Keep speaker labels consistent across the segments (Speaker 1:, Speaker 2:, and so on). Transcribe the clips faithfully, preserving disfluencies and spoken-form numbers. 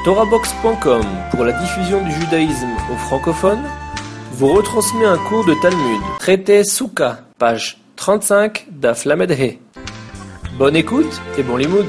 Speaker 1: Torahbox point com, pour la diffusion du judaïsme aux francophones, vous retransmet un cours de Talmud, traité Souka, page trente-cinq d'Af Lamed He. Bonne écoute et bon limoud.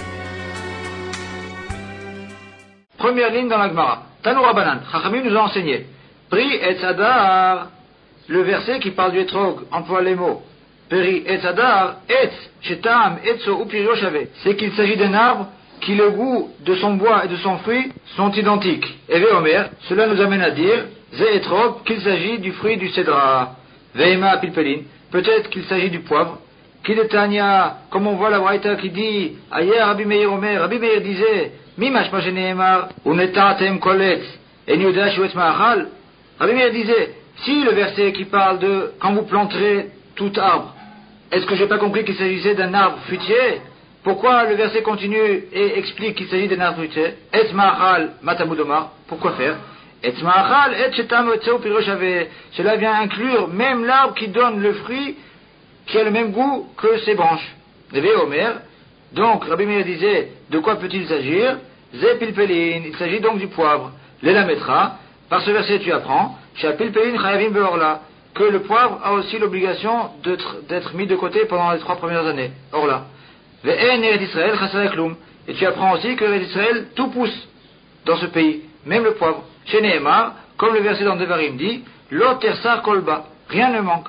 Speaker 2: Première ligne dans la Gemara. Tanu Rabbanan, Chachamim nous a enseigné. Pri et Sadar, le verset qui parle du Etrog, emploie les mots. Pri et Sadar, et, Shetam, Etso, Upirio Shave. C'est qu'il s'agit d'un arbre qui le goût de son bois et de son fruit sont identiques. Et Ve Omer, cela nous amène à dire, Ze Etrog, qu'il s'agit du fruit du cédra. Veima Pilpelin, peut-être qu'il s'agit du poivre. Kidetania, comme on voit la Braïta qui dit, Ayer Rabbi Meir Omer, Rabbi Meir disait, Mimash Majeneemar, Unetatem Kolet, et Niudash Uet Ma'achal. Rabbi Meir disait, si le verset qui parle de quand vous planterez tout arbre, est-ce que j'ai pas compris qu'il s'agissait d'un arbre fruitier? Pourquoi le verset continue et explique qu'il s'agit d'un arbre fruitier? Et Ma'achal Matamudomar, pourquoi faire? Et Ma'achal et Shetam Etzeu Piroshave, cela vient inclure même l'arbre qui donne le fruit qui a le même goût que ses branches. Ve Omer, donc Rabbi Meir disait, de quoi peut-il s'agir? Ze Pilpelin, il s'agit donc du poivre. Lela Metra, par ce verset tu apprends, Sha Pilpelin Chayavim Beorla, que le poivre a aussi l'obligation d'être, d'être mis de côté pendant les trois premières années. Orla. Ve'en Eretz Israël Chasarek Klum, et tu apprends aussi que Eretz Israël tout pousse dans ce pays, même le poivre. Chez Nehemar, comme le verset dans Devarim dit, Lo Tersar Kolba, rien ne manque.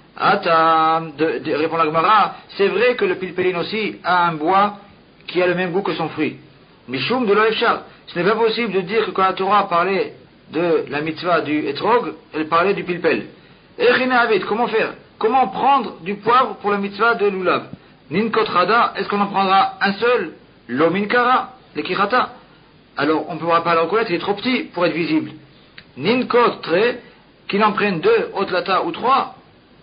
Speaker 2: Atam, de, de, répond la Gemara, c'est vrai que le pilpelin aussi a un bois qui a le même goût que son fruit. Mishum de l'Oefshar, ce n'est pas possible de dire que quand la Torah parlait de la mitzvah du etrog, elle parlait du pilpel. Echina Avid, comment faire? Comment prendre du poivre pour la mitzvah de l'ulav? Ninkot Rada, est-ce qu'on en prendra un seul? Lominkara, l'ekirata. Alors on ne pourra pas le reconnaître, il est trop petit pour être visible. Ninkot Tre, qu'il en prenne deux, Otlata ou trois.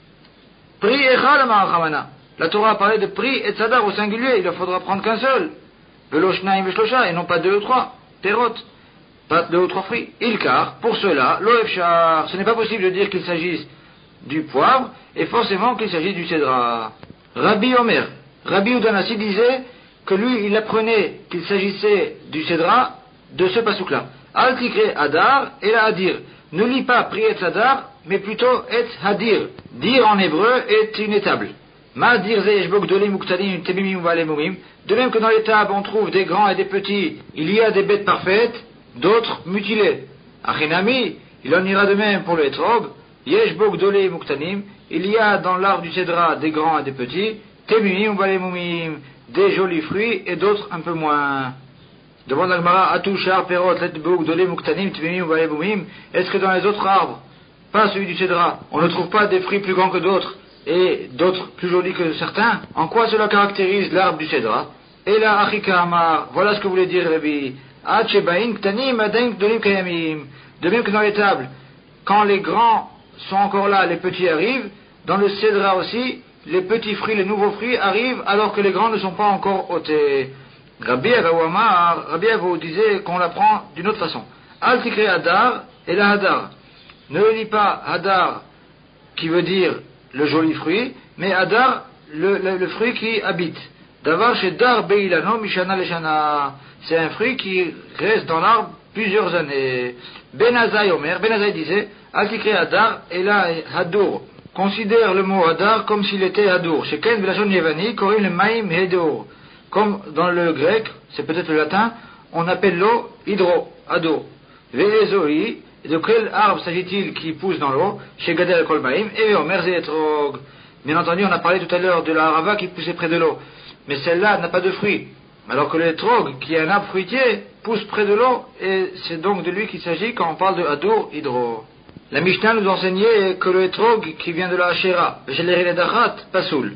Speaker 2: Pri Echal Ma'achamana. La Torah a parlé de Pri et Tzadar au singulier, il ne faudra prendre qu'un seul. Veloshnaim Veshlosha, et non pas deux ou trois. Terot, pas deux ou trois fruits. Ilkar, pour cela, Loefshar, ce n'est pas possible de dire qu'il s'agisse du poivre, et forcément qu'il s'agit du cédra. Rabbi Omer, Rabbi Udanasi disait que lui, il apprenait qu'il s'agissait du cédra de ce pasouk-là. Al Tikre Hadar et la Hadir. Ne lis pas Pri et Tzadar, mais plutôt et hadir. Dire en hébreu est une étable. Ma dir zeeshbok dolim uktanim temimim valemumim. De même que dans les tables on trouve des grands et des petits, il y a des bêtes parfaites, d'autres mutilées. Achinami, il en ira de même pour le etrog. Yeshbok dolim uktanim. Il y a dans l'arbre du cédra des grands et des petits, temimim valemumim, des jolis fruits et d'autres un peu moins. Demande la Gemara, Atou Shar Perot Letbok dolim uktanim temimim valemumim. Est-ce que dans les autres arbres, pas celui du cédra, on ne trouve pas des fruits plus grands que d'autres, et d'autres plus jolis que certains? En quoi cela caractérise l'arbre du cédra? Et là, Achika Amar, voilà ce que voulait dire Rabbi. Achebain Ktanim Adain Dolim Kayamim. De même que dans les tables, quand les grands sont encore là, les petits arrivent, dans le cédra aussi, les petits fruits, les nouveaux fruits arrivent alors que les grands ne sont pas encore ôtés. Rabbi Avou Amar, Rabbi Avou disait qu'on l'apprend d'une autre façon. Al Tikre Hadar et la Hadar. Ne lis pas Hadar, qui veut dire le joli fruit, mais Hadar, le, le, le fruit qui habite. D'avoir chez Dar Beilano Mishana Leshana. C'est un fruit qui reste dans l'arbre plusieurs années. Benazai Omer, Benazai disait, Altikre Hadar, et là Hadour. Considère le mot Hadar comme s'il était Hadour. Chez Ken Belachon Yevani, Korim le Maïm Hedor. Comme dans le grec, c'est peut-être le latin, on appelle l'eau hydro, Hadour. Ve'ezoi, de quel arbre s'agit-il qui pousse dans l'eau? Chez Gadel al-Kolbaim, et Omer Zeetrog. Bien entendu, on a parlé tout à l'heure de la harava qui poussait près de l'eau. Mais celle-là n'a pas de fruits. Alors que l'étrog, qui est un arbre fruitier, pousse près de l'eau, et c'est donc de lui qu'il s'agit quand on parle de Hadour, hydro. La Mishnah nous enseignait que le étrog, qui vient de la Hachera, Vecheleri Nedachat, Pasoul.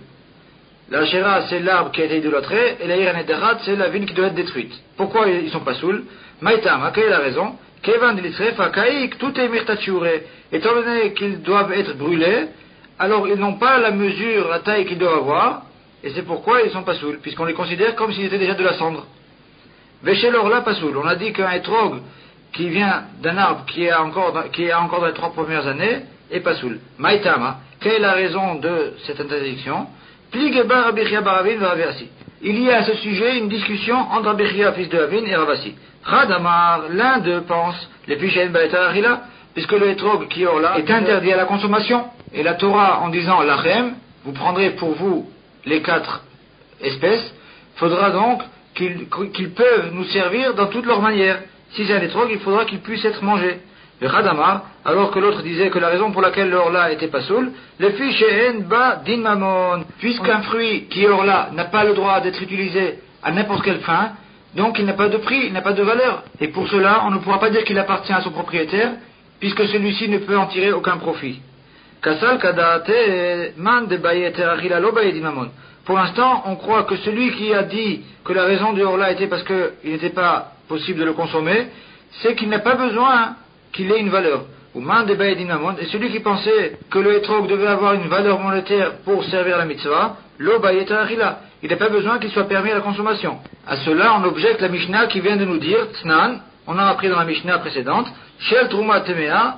Speaker 2: La Hachera, c'est l'arbre qui a été idolâtré, et la Yer Nedachat, c'est la vigne qui doit être détruite. Pourquoi ils sont Pasoul? Maïtama, quelle est la raison? Kevan Dilitzrefa Kaik, tout est mirtatchure. Étant donné qu'ils doivent être brûlés, alors ils n'ont pas la mesure, la taille qu'ils doivent avoir, et c'est pourquoi ils sont pasoul, puisqu'on les considère comme s'ils étaient déjà de la cendre. Véchelor la pasoul, on a dit qu'un étrog qui vient d'un arbre qui est encore dans, qui est encore dans les trois premières années est pasoul. Maïtama, quelle est la raison de cette interdiction? Pligeba Rabbi Chia Baravin va Raversi. il y a à ce sujet une discussion entre Rabbi Chia, fils de Avin, et Ravasi. Radamar, l'un d'eux pense, les fichens baetarachila, puisque le hétrog qui est là est interdit à la consommation, et la Torah en disant lachem, vous prendrez pour vous les quatre espèces, faudra donc qu'ils, qu'ils peuvent nous servir dans toutes leurs manières. Si c'est un hétrog, il faudra qu'il puisse être mangé. Le Radamar, alors que l'autre disait que la raison pour laquelle le hors-là était pas saoul, le fichehen ba din mamon, puisqu'un fruit qui est hors-là n'a pas le droit d'être utilisé à n'importe quelle fin, donc il n'a pas de prix, il n'a pas de valeur. Et pour cela, on ne pourra pas dire qu'il appartient à son propriétaire, puisque celui-ci ne peut en tirer aucun profit. Kasal kadate man de bayet achila lo bayet din mamon. Pour l'instant, on croit que celui qui a dit que la raison du hors-là était parce qu'il n'était pas possible de le consommer, c'est qu'il n'a pas besoin qu'il ait une valeur. Ou man de bayet din mamon. Et celui qui pensait que le hétrog devait avoir une valeur monétaire pour servir la mitzvah, lo bayet achila. Il n'a pas besoin qu'il soit permis à la consommation. À cela, on objecte la Mishnah qui vient de nous dire, Tnan, on a appris dans la Mishnah précédente, Shel Trouma Temea,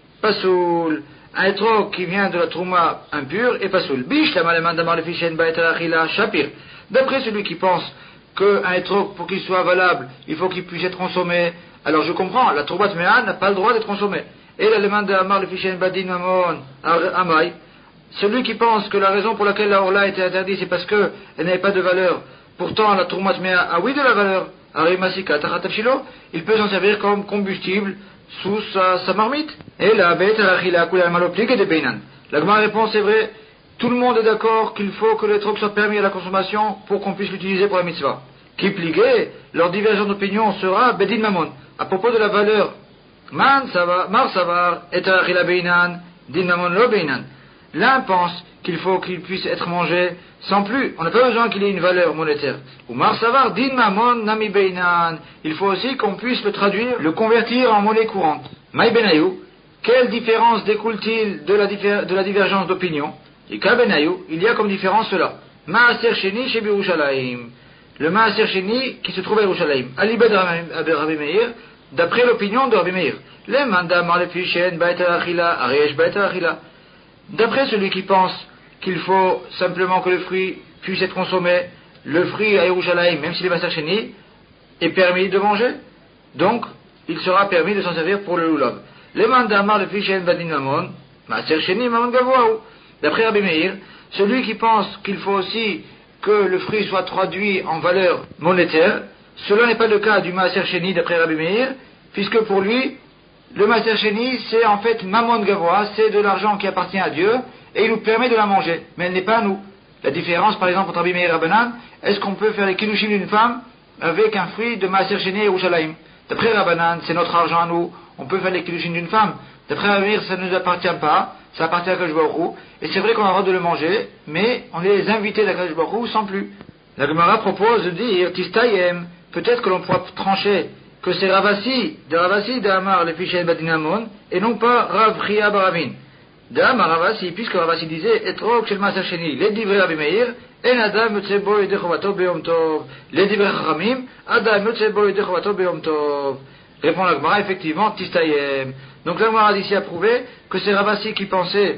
Speaker 2: Pasoul. Un hétrog qui vient de la Trouma impure et Pasoul. Bish, la malaman damar le fichen baetarachila, Shapir. D'après celui qui pense qu'un hétrog, pour qu'il soit valable, il faut qu'il puisse être consommé, alors je comprends, la Trouma Temea n'a pas le droit d'être consommée. Et la malaman damar le fichen badin mamon, Amay. Celui qui pense que la raison pour laquelle la Orla était interdite, c'est parce qu'elle n'avait pas de valeur. Pourtant, la Troumat Mea a oui de la valeur. Arimasika Tachatapshilo, il peut s'en servir comme combustible sous sa, sa marmite. Et la bête à la Chila Kula Maloplik et de Beinan. La Gemara répond, c'est vrai, tout le monde est d'accord qu'il faut que le troc soit permis à la consommation pour qu'on puisse l'utiliser pour la mitzvah. Qui pliquait, leur divergence d'opinion sera Bedin Mamon. À propos de la valeur, Man Savar, Mar Savar, et à la Chila Beinan, Din Mamon Lo Beinan. L'un pense qu'il faut qu'il puisse être mangé sans plus. On n'a pas besoin qu'il ait une valeur monétaire. Ou Mar Savar, Din Mamon Nami Beinan. Il faut aussi qu'on puisse le traduire, le convertir en monnaie courante. Maï Benayou, quelle différence découle-t-il de la, diffé- de la divergence d'opinion? Et qu'à Benayou, il y a comme différence cela. Maaser Sheni chez Birushalayim. Le Maaser Sheni qui se trouve à Yerushalayim. Alibed Rabbi Meir, d'après l'opinion de Rabbi Meir. Le mandam le fichen baeta achila, aresh baeta achila. D'après celui qui pense qu'il faut simplement que le fruit puisse être consommé, le fruit à Yerushalayim, même s'il est Maaser Sheni, est permis de manger. Donc, il sera permis de s'en servir pour le lulav. Le mandamar le fichen badin mamon, Maaser Sheni mamon gavoaou. D'après Rabbi Meir, celui qui pense qu'il faut aussi que le fruit soit traduit en valeur monétaire, cela n'est pas le cas du Maaser Sheni d'après Rabbi Meir, puisque pour lui, le Maaser Sheni, c'est en fait mamon gavoa, c'est de l'argent qui appartient à Dieu, et il nous permet de la manger, mais elle n'est pas à nous. La différence, par exemple, entre Rabbi Meir et Rabbanan, est-ce qu'on peut faire les kiddushin d'une femme avec un fruit de Maaser Sheni et Yerushalayim? D'après Rabbanan, c'est notre argent à nous, on peut faire les kiddushin d'une femme. D'après Rabbi Meir, ça ne nous appartient pas, ça appartient à Kadosh Baruch Hu, et c'est vrai qu'on a le droit de le manger, mais on est les invités d'Akadosh Baruch Hu sans plus. La Gemara propose de dire, Tistayem, peut-être que l'on pourra trancher que c'est Ravasi, de Ravasi de Amar le fichen badinamon, et non pas Rav Chia Baravin. De Amar Ravasi, puisque Ravasi disait, Etrog shel Maaser Sheni, les divrei Rabbi Meir, en Adam yotzebo yedei chovato beyom tov, les divrei Chachamim, Adam yotzebo yedei chovato beyom tov. Répond la Gemara, effectivement, Tistayem. Donc la Gemara ici a prouvé que c'est Ravasi qui pensait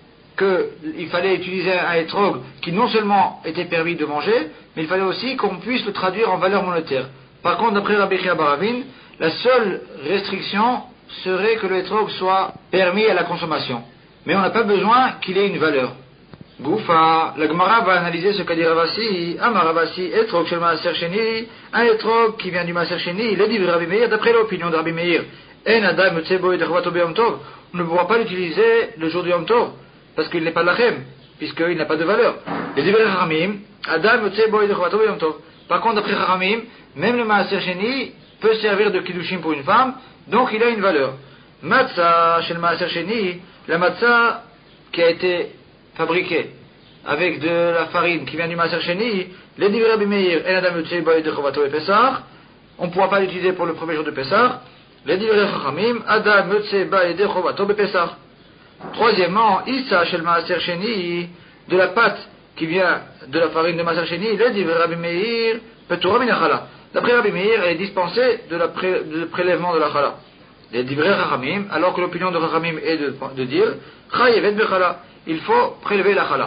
Speaker 2: qu'il fallait utiliser un etrog qui non seulement était permis de manger, mais il fallait aussi qu'on puisse le traduire en valeur monétaire. Par contre, d'après Rabbi Chia Baravin, la seule restriction serait que le etrog soit permis à la consommation. Mais on n'a pas besoin qu'il ait une valeur. Goufa, la Gemara va analyser ce qu'a dit Ravasi. Amar Ravasi, etrog shel Maaser Sheni, un etrog qui vient du Maaser Sheni, il est dit Rabbi Meir, d'après l'opinion de Rabbi Meir. En Adam yotzebo yedei chovato beyom tov, on ne pourra pas l'utiliser le jour du Yom Tov, parce qu'il n'est pas lachem, puisqu'il n'a pas de valeur. Les divrei Chachamim, Adam yotzebo yedei chovato beyom tov. Par contre, d'après Chachamim, même le Maaser Sheni peut servir de kiddushin pour une femme, donc il a une valeur. Matzah chez le Maaser Sheni, la matzah qui a été fabriquée avec de la farine qui vient du Maaser Sheni, les divrei Rabbi Meir, en Adam yotzebo yedei chovato bepesach, on ne pourra pas l'utiliser pour le premier jour de Pessah. Les divrei Chachamim, Adam yotzebo yedei chovato bepesach. Troisièmement, Issa shel Maaser Sheni, de la pâte qui vient de la farine de Maaser Sheni, les divrei Rabbi Meir, petura min chala. D'après Rabbi Meir, elle est dispensée de la pré, de prélèvement de la chala. Les divrei Chachamim, alors que l'opinion de Chachamim est de, de dire, chayevet bechala, il faut prélever la chala.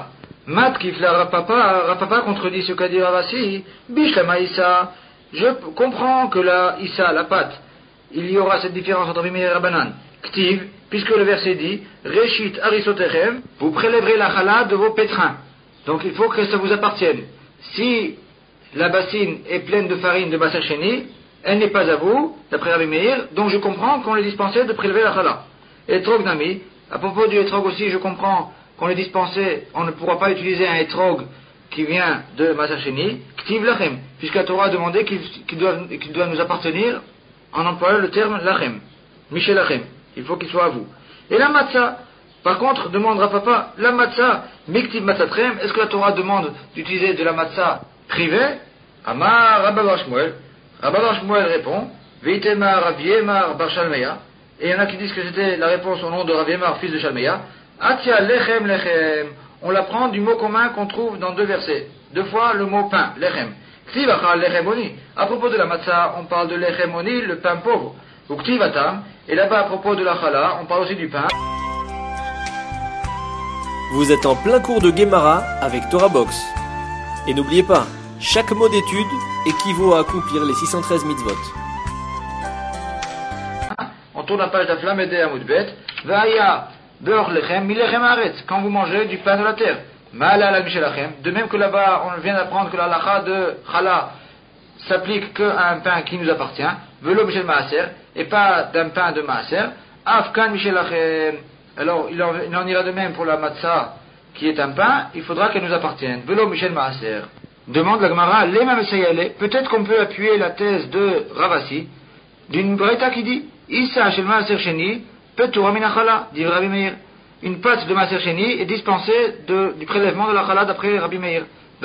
Speaker 2: Mat kifla Rapapa, Rapapa contredit ce qu'a dit Ravasi, Bishlama Issa. Je comprends que la Issa, la pâte, il y aura cette différence entre Rabbi Meir et Rabbanan. Ktiv, puisque le verset dit, Reshit Arisotechem, vous prélèverez la chala de vos pétrins. Donc il faut que ça vous appartienne. Si la bassine est pleine de farine de Maser Sheni, elle n'est pas à vous, d'après Rabbi Meir, donc je comprends qu'on est dispensé de prélever la chala. Etrog Nami, à propos du etrog aussi, je comprends qu'on est dispensé, on ne pourra pas utiliser un etrog qui vient de Maser Sheni, Ktiv Lachem, puisque la Torah a demandé qu'il, qu'il, doit, qu'il doit nous appartenir en employant le terme Lachem, Michel Lachem, il faut qu'il soit à vous. Et la matzah, par contre, demandera papa, la matzah, Miktiv Matzatrem, est-ce que la Torah demande d'utiliser de la matzah privée? Amar Rabba Bar Shmuel, Rabba Bar Shmuel répond, Veitemar Rav Yemar Bar Shalmeya, et il y en a qui disent que c'était la réponse au nom de Rav Yemar, fils de Shalmeya, Atia Lechem Lechem, on l'apprend du mot commun qu'on trouve dans deux versets, deux fois le mot pain, Lechem. Ktiv Achal Lechem Oni, à propos de la matzah, on parle de Lechem Oni, le pain pauvre, ou Ktiv Atam, et là-bas à propos de la chala, on parle aussi du pain.
Speaker 1: Vous êtes en plein cours de Gemara avec Torah Box. Et n'oubliez pas, chaque mot d'étude équivaut à accomplir les six cent treize mitzvot.
Speaker 2: On tourne la page d'Aflamede à Moudbet. Vaya, beurre lechem, milechem aretz, quand vous mangez du pain de la terre. Mala la michelachem. De même que là-bas, on vient d'apprendre que la lacha de chala s'applique qu'à un pain qui nous appartient. Velo michel maaser, et pas d'un pain de maaser. Afkan michelachem. Alors, il en, il en ira de même pour la matzah, qui est un pain, il faudra qu'elle nous appartienne. Velo Michel Maaser. Demande la Gemara, Lema Messayale, peut-être qu'on peut appuyer la thèse de Ravasi, d'une braïta qui dit, Issa Shel Maaser Sheni, Petura Minachala, dit Rabbi Meir. Une pâte de Maaser Sheni est dispensée de, du prélèvement de la chala d'après Rabbi Meir.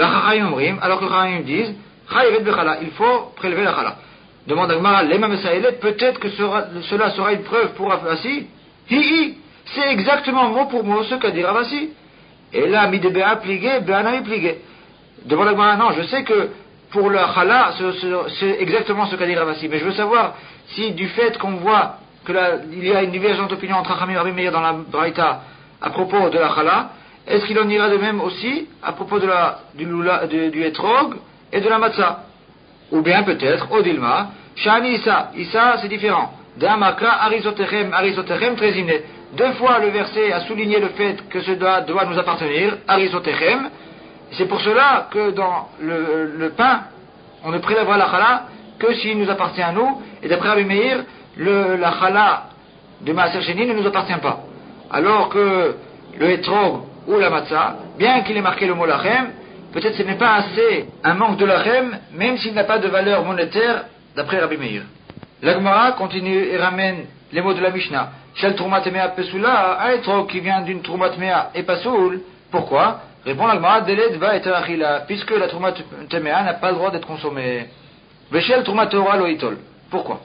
Speaker 2: Alors que les Chachamim disent, Chayevet Bechala, il faut prélever la chala. Demande la Gemara, Lema Messayale, peut-être que sera, cela sera une preuve pour Ravasi. Hi hi! C'est exactement mot pour mot ce qu'a dit Ravasi. Et là, mi de béa pligué, béa n'a pligué. Devant la Gemara, non, je sais que pour le chala, c'est exactement ce qu'a dit Ravasi. Mais je veux savoir si du fait qu'on voit qu'il y a une divergence d'opinion entre Chachamim et Rabbi Meir dans la Braïta à propos de la chala, est-ce qu'il en ira de même aussi à propos de la, du, lula, du, du etrog et de la matzah? Ou bien peut-être, Odilma, Shani Issa, Issa c'est différent. D'Amaka, Arisotechem, Arisotechem, Trezine. Deux fois le verset a souligné le fait que ce doit, doit nous appartenir, Arisotechem. C'est pour cela que dans le, le pain, on ne prélèvera la chala que s'il nous appartient à nous. Et d'après Rabbi Meir, le, la chala de Maaser Sheni ne nous appartient pas. Alors que le etrog ou la matzah, bien qu'il ait marqué le mot lachem, peut-être ce n'est pas assez un manque de lachem, même s'il n'a pas de valeur monétaire, d'après Rabbi Meir. La Gemara continue et ramène les mots de la Mishnah. Shel Trumat Mea Pesula, un etrog qui vient d'une Trumat Mea et Pasoul. Pourquoi? Répond la Gemara, Deled va et achila, puisque la Trumat Mea n'a pas le droit d'être consommée. Veshel Trumat Torah Loitol. Pourquoi?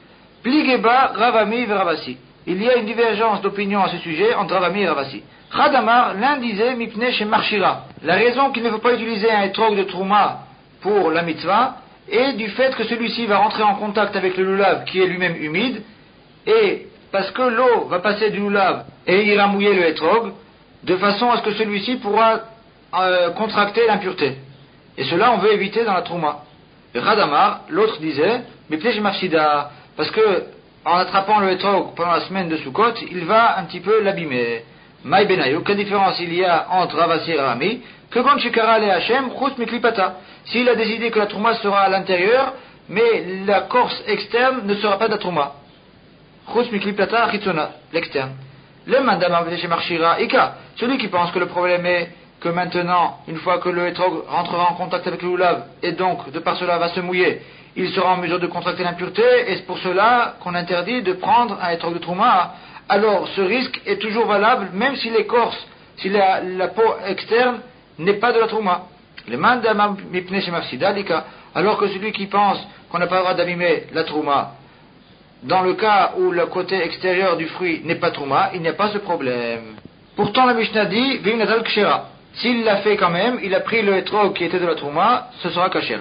Speaker 2: Pligeba Ravami Veravasi. Il y a une divergence d'opinion à ce sujet entre Ravami et Ravasi. Chadamar, l'un disait Mipne chez Marshira. La raison qu'il ne faut pas utiliser un etrog de Trouma pour la mitzvah est du fait que celui-ci va rentrer en contact avec le lulav qui est lui-même humide, et parce que l'eau va passer du lulav et ira mouiller le etrog, de façon à ce que celui-ci pourra euh, contracter l'impureté. Et cela on veut éviter dans la Trouma. Et Chadamar, l'autre disait Mipne chez Marshida, parce que en attrapant le etrog pendant la semaine de Sukkot, il va un petit peu l'abîmer. Maï Benayo, quelle différence il y a entre Ravasi et Ravami? Que quand Shekara le Hachem, Chus Miklipata. S'il a décidé que la Trouma sera à l'intérieur, mais la corse externe ne sera pas de la Trouma. Chus Miklipata Chitzona, l'externe. Le mandam chez Marshira Ika, celui qui pense que le problème est que maintenant, une fois que le etrog rentrera en contact avec le lulav, et donc de par cela va se mouiller, il sera en mesure de contracter l'impureté, et c'est pour cela qu'on interdit de prendre un etrog de Trouma. Alors ce risque est toujours valable, même si l'écorce, si la, la peau externe n'est pas de la Trouma. Le mandam mipne chez Marshida Ika, alors que celui qui pense qu'on n'a pas le droit d'abîmer la Trouma, dans le cas où le côté extérieur du fruit n'est pas Trouma, il n'y a pas ce problème. Pourtant la Mishnah dit Vimnatal Kshera. S'il l'a fait quand même, il a pris le etrog qui était de la Trouma, ce sera kasher.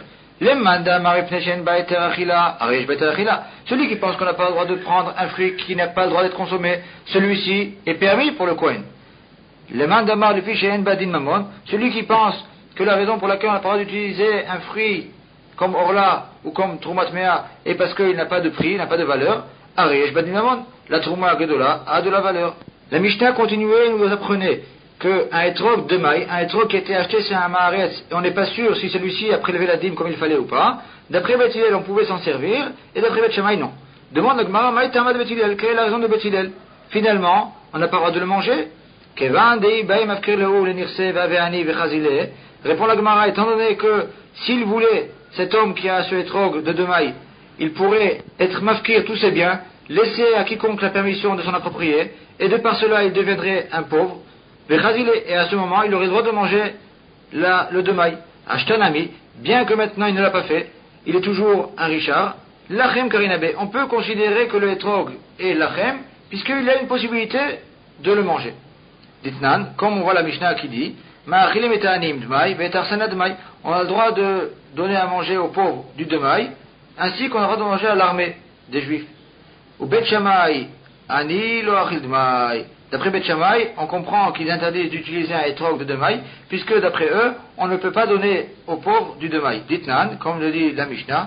Speaker 2: Celui qui pense qu'on n'a pas le droit de prendre un fruit qui n'a pas le droit d'être consommé, celui-ci est permis pour le Kohen. Le mandamar le fiche en badin mamon, celui qui pense que la raison pour laquelle on n'a pas le droit d'utiliser un fruit comme orla ou comme troumat mea est parce qu'il n'a pas de prix, il n'a pas de valeur, ariyesh badin mamon, la trouma gedola a de la valeur. La Mishnah continuait et nous apprenait qu'un étrog de maille, un étrog qui a été acheté sur un maaretz, et on n'est pas sûr si celui-ci a prélevé la dîme comme il fallait ou pas, d'après Beth Hillel on pouvait s'en servir, et d'après Beth Shammai non. Demande à Gemara, Maï Tama de Beth Hillel, quelle est la raison de Beth Hillel? Finalement, on n'a pas le droit de le manger. Répond la Gemara, étant donné que s'il voulait, cet homme qui a ce étrog de deux mailles, il pourrait être mafkir tous ses biens, laisser à quiconque la permission de s'en approprier, et de par cela il deviendrait un pauvre, et à ce moment il aurait le droit de manger la, le deux mailles. Ashtanami, bien que maintenant il ne l'a pas fait, il est toujours un richard. Lachem karinabe, on peut considérer que le étrog est lachem, puisqu'il a une possibilité de le manger. Ditnan, comme on voit la Mishnah qui dit, on a le droit de donner à manger aux pauvres du demaï, ainsi qu'on a le droit de manger à l'armée des juifs. Ou Bet Shammai, ani lo achil demaï. D'après Bet Shammai, on comprend qu'ils interdisent d'utiliser un étrog de demaï, puisque d'après eux, on ne peut pas donner aux pauvres du demaï. Ditnan, comme le dit la Mishnah,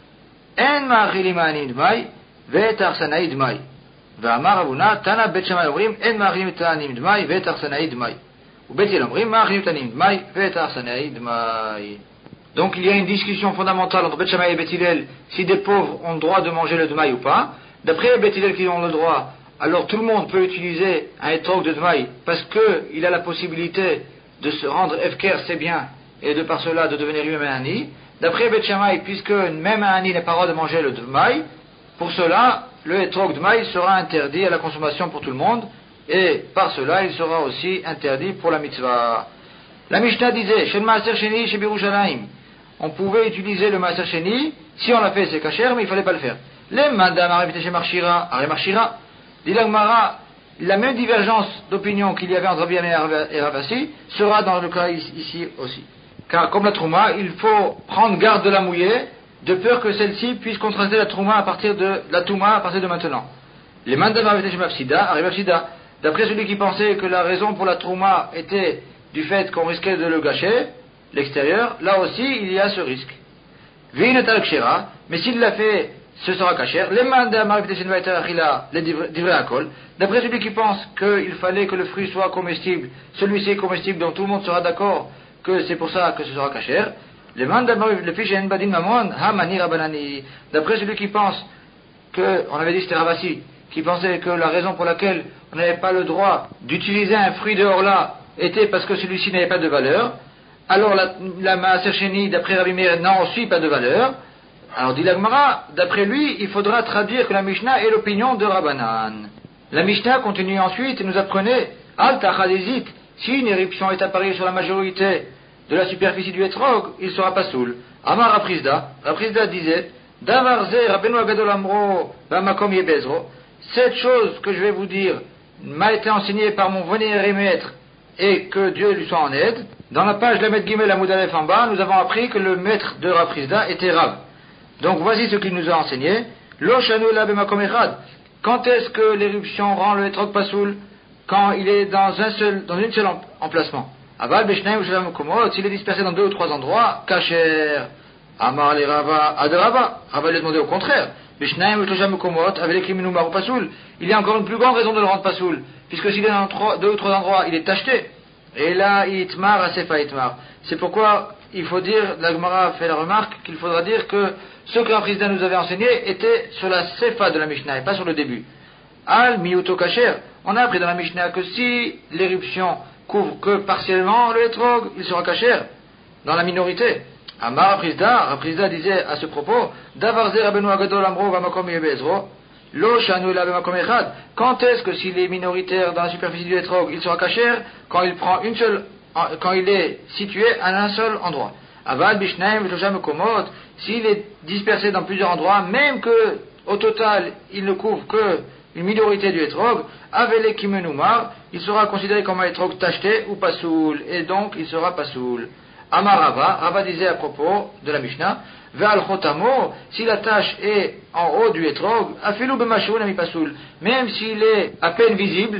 Speaker 2: en ma'achilim ani demaï, ve tarsanaï demaï. ואמר רבונה, תנא בית שמאי אומרים, אין מאכילים את העניים דמאי ואת האכסנאי דמאי. ובית הלל אומרים, מאכילים את העניים דמאי ואת האכסנאי דמאי. Donc il y a une discussion fondamentale entre Bet Shammai et Bet Hillel, si des pauvres ont le droit de manger le demaï ou pas. D'après Bet Hillel qui ont le droit, alors tout le monde peut utiliser un étrog de demaï parce qu'il a la possibilité de se rendre efker ses biens et de par cela de devenir lui-même un ani. D'après Bet Shammai, puisque même un ani n'est pas droit de manger le demaï, pour cela, le étrog de maïs sera interdit à la consommation pour tout le monde, et par cela, il sera aussi interdit pour la mitzvah. La Mishnah disait, chez le Maaser Sheni, chez Birushalayim, on pouvait utiliser le Maaser Sheni, si on l'a fait, c'est kasher, mais il ne fallait pas le faire. Les mandam arrivent chez Marshira, Aré Marshira, dit la Gemara, la même divergence d'opinion qu'il y avait entre Rabbi Yannai et Ravasi sera dans le cas ici aussi. Car comme la Trouma, il faut prendre garde de la mouiller, de peur que celle-ci puisse contraster la Trouma à partir de la Touma à partir de maintenant. Les mandam arrivent chez Mafsida, Aré Mafsida, d'après celui qui pensait que la raison pour la Trouma était du fait qu'on risquait de le gâcher, l'extérieur, là aussi il y a ce risque. V'inatal kshira, mais s'il l'a fait, ce sera kasher. Les mandam arrivent chez Mafsida, les divrei akol, d'après celui qui pense qu'il fallait que le fruit soit comestible, celui-ci est comestible, donc tout le monde sera d'accord que c'est pour ça que ce sera kasher. Les mandam arrivent le fiche en badin mamon, ha mani rabanani, d'après celui qui pense que, on avait dit c'était Ravasi, qui pensait que la raison pour laquelle on n'avait pas le droit d'utiliser un fruit de Orla était parce que celui-ci n'avait pas de valeur, alors la, la Maaser Sheni, d'après Rabbi Meir, n'en suit pas de valeur. Alors dit la Gemara, d'après lui, il faudra traduire que la Mishnah est l'opinion de Rabbanan. La Mishnah continue ensuite et nous apprenait, Al Tachadezit, si une éruption est apparue sur la majorité de la superficie du étrog, il sera pas soul. Amar Raprizda, Raprizda disait, Davarze Rabbeinu Agadol Amro, Bamakom Yebezro, cette chose que je vais vous dire m'a été enseignée par mon vénéré maître et que Dieu lui soit en aide. Dans la page Lamed Gimel Amoud Aleph en bas, nous avons appris que le maître de Raprizda était Rav. Donc voici ce qu'il nous a enseigné. Lo shanu la b'makom echad. Quand est-ce que l'éruption rend le étrog pasoul? Quand il est dans un seul, dans une seule emplacement. Aval b'shnaim ou shalam komot, s'il est dispersé dans deux ou trois endroits, kacher. Amar le Rava, ad Rava. Rava lui a demandé au contraire. B'shnaim ou shalam komot, avec les criminels maru pasoul. Il y a encore une plus grande raison de le rendre pasoul, puisque s'il est dans trois, deux ou trois endroits, il est tacheté. Et là, itmar asefa itmar. C'est pourquoi il faut dire, la Gemara fait la remarque qu'il faudra dire que ce que Raprizda nous avait enseigné était sur la sefa de la Mishnah et pas sur le début. Al miuto kasher. On a appris dans la Mishnah que si l'éruption couvre que partiellement le étrog, il sera kasher dans la minorité. Amar Raprizda, Raprizda disait à ce propos, Davarze Rabbeinu Agadol Amro Vamakom Yebezro, Lo shanu la b'makom echad. Quand est-ce que s'il est minoritaire dans la superficie du étrog, il sera kasher? Quand il prend une seule, quand il est situé à un seul endroit. Aval bishnaim v'shlosham mekomot, s'il est dispersé dans plusieurs endroits, même que au total il ne couvre que une minorité du étrog, avele kimenumar, il sera considéré comme un étrog tacheté ou pasoul, et donc il sera pasoul. Amar Rava, Rava disait à propos de la Mishnah, Ve'al chotamo, si la tache est en haut du étrog, afilu b'mashou nami pasoul, même s'il est à peine visible,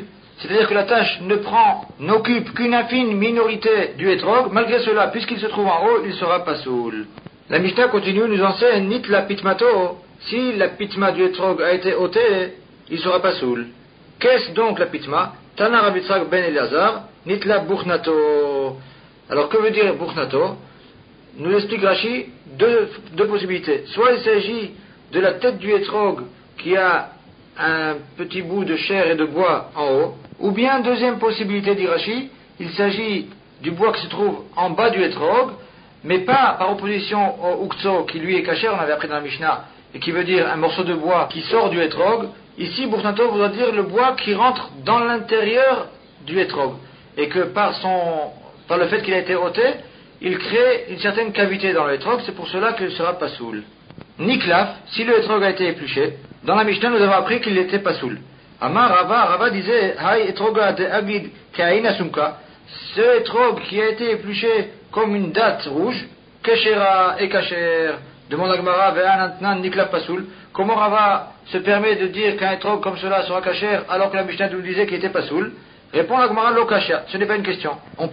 Speaker 2: c'est-à-dire que la tâche ne prend, n'occupe qu'une infime minorité du hétrog, malgré cela, puisqu'il se trouve en haut, il sera pasoul. La Mishnah continue, nous enseigne nit la pitmato, si la pitma du hétrog a été ôtée, il sera pasoul. Qu'est-ce donc la pitma? Tana Rabbi Yitzhak ben Elazar, nit la buchnato. Alors que veut dire buchnato? Nous explique Rashi deux, deux possibilités. Soit il s'agit de la tête du hétrog qui a un petit bout de chair et de bois en haut, ou bien deuxième possibilité dit Rashi, il s'agit du bois qui se trouve en bas du hétrog, mais pas par opposition au uktso qui lui est caché, on avait appris dans la Mishnah, et qui veut dire un morceau de bois qui sort du hétrog. Ici, buchnato voudra dire le bois qui rentre dans l'intérieur du hétrog, et que par son, par le fait qu'il a été ôté, il crée une certaine cavité dans le hétrog, c'est pour cela qu'il sera pasoul. Niklaf, si le hétrog a été épluché, dans la Mishnah nous avons appris qu'il n'était pasoul. Amar Rava, Rava disait, Hay etroga de agid kaina sumka, ce hétrog qui a été épluché comme une date rouge, keshera et kacher, demande à Gemara, ve'anantnan niklaf pasoul, comment Rava se permet de dire qu'un hétrog comme cela sera kacher alors que la Mishnah nous disait qu'il était pasoul? Répond la Gemara, lo kasha, ce n'est pas une question. On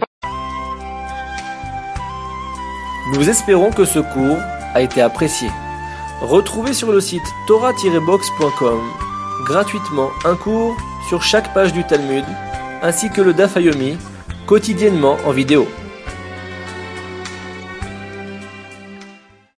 Speaker 1: Nous espérons que ce cours a été apprécié. Retrouvez sur le site torah tiret box point com gratuitement un cours sur chaque page du Talmud, ainsi que le Daf Yomi, quotidiennement en vidéo.